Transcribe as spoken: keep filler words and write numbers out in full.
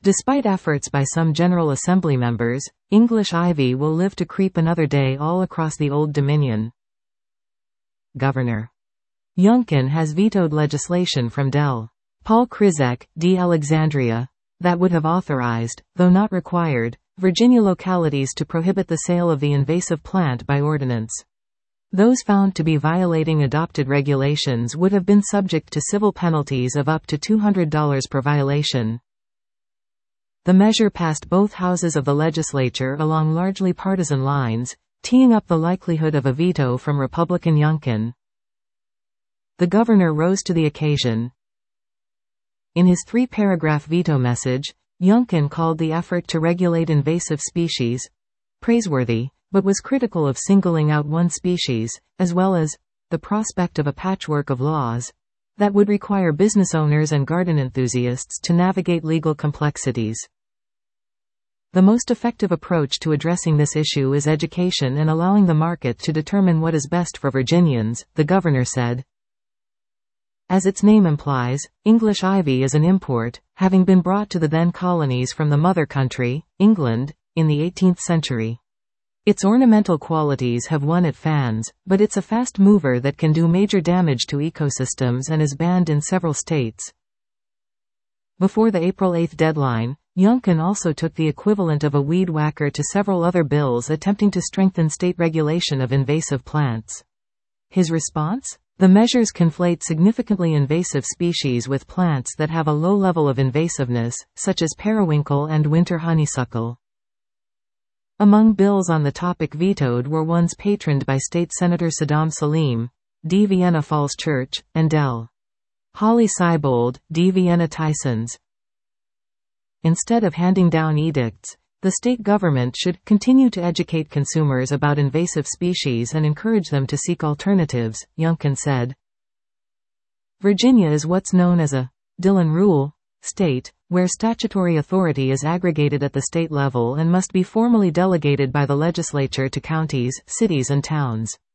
Despite efforts by some General Assembly members, English ivy will live to creep another day all across the Old Dominion. Governor Youngkin has vetoed legislation from Del. Paul Krizek, D. Alexandria, that would have authorized, though not required, Virginia localities to prohibit the sale of the invasive plant by ordinance. Those found to be violating adopted regulations would have been subject to civil penalties of up to two hundred dollars per violation. The measure passed both houses of the legislature along largely partisan lines, teeing up the likelihood of a veto from Republican Youngkin. The governor rose to the occasion. In his three-paragraph veto message, Youngkin called the effort to regulate invasive species praiseworthy, but was critical of singling out one species, as well as the prospect of a patchwork of laws that would require business owners and garden enthusiasts to navigate legal complexities. The most effective approach to addressing this issue is education and allowing the market to determine what is best for Virginians, the governor said. As its name implies, English ivy is an import, having been brought to the then colonies from the mother country, England, in the eighteenth century. Its ornamental qualities have won it fans, but it's a fast mover that can do major damage to ecosystems and is banned in several states. Before the April eighth deadline, Youngkin also took the equivalent of a weed whacker to several other bills attempting to strengthen state regulation of invasive plants. His response? The measures conflate significantly invasive species with plants that have a low level of invasiveness, such as periwinkle and winter honeysuckle. Among bills on the topic vetoed were ones patroned by State Senator Saddam Salim, D. Vienna Falls Church, and Del. Holly Seibold, D. Vienna Tysons. Instead of handing down edicts, the state government should continue to educate consumers about invasive species and encourage them to seek alternatives, Youngkin said. Virginia is what's known as a Dillon Rule state, where statutory authority is aggregated at the state level and must be formally delegated by the legislature to counties, cities and towns.